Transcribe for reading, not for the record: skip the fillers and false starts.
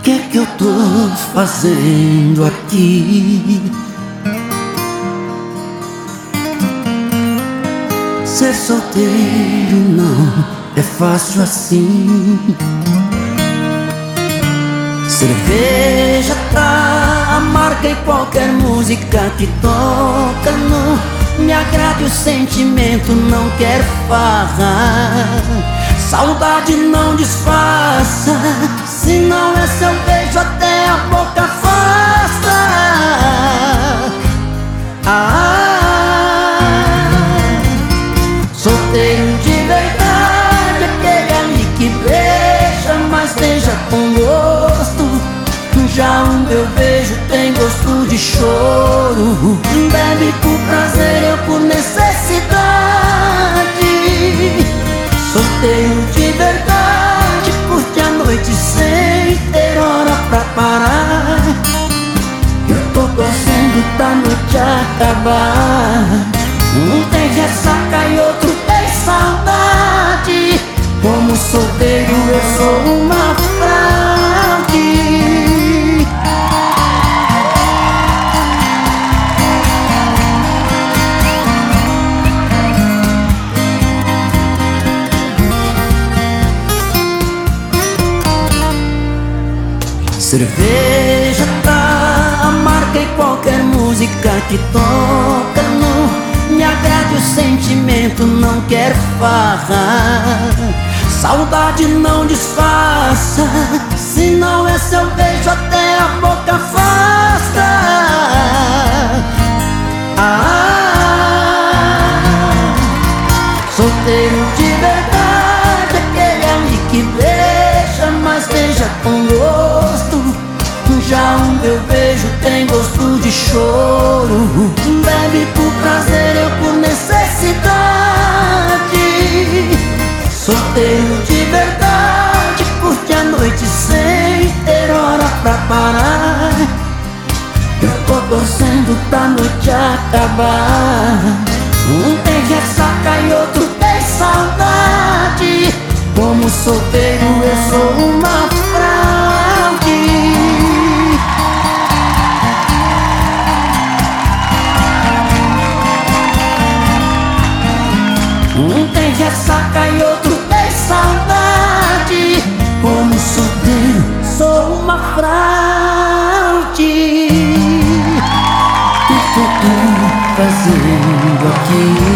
que é que eu tô fazendo aqui? Ser solteiro não é fácil assim. Cerveja tá amarga e qualquer música que toca não me agrada, o sentimento não quer farra. Saudade não disfarça, se não é seu beijo até a boca afasta. Solteiro de verdade, aquele ali que beija, mas beija com gosto. Já o meu beijo tem gosto de choro. Bebe por prazer, eu por necessidade. Solteiro de verdade, curte a noite sem ter hora pra parar. Eu tô torcendo da noite acabar. Um tem ressaca e outro tem saudade. Como solteiro eu sou uma fraude. Cerveja tá amarga e qualquer música que toca não me agrada, o sentimento não quer farra. Saudade não disfarça, se não é seu beijo até a boca afasta. Solteiro de verdade, aquele ali que beija, mas beija com gosto. Já o meu beijo tem gosto de choro. Bebe por prazer, eu por necessidade. Solteiro de verdade, curte a noite sem ter hora pra parar. Eu tô torcendo pra noite acabar. Um tem ressaca e outro tem saudade. Como solteiro eu sou uma fraude. Um tem ressaca e outro tem saudade. Como solteiro sou uma fraude. O que eu tô fazendo aqui?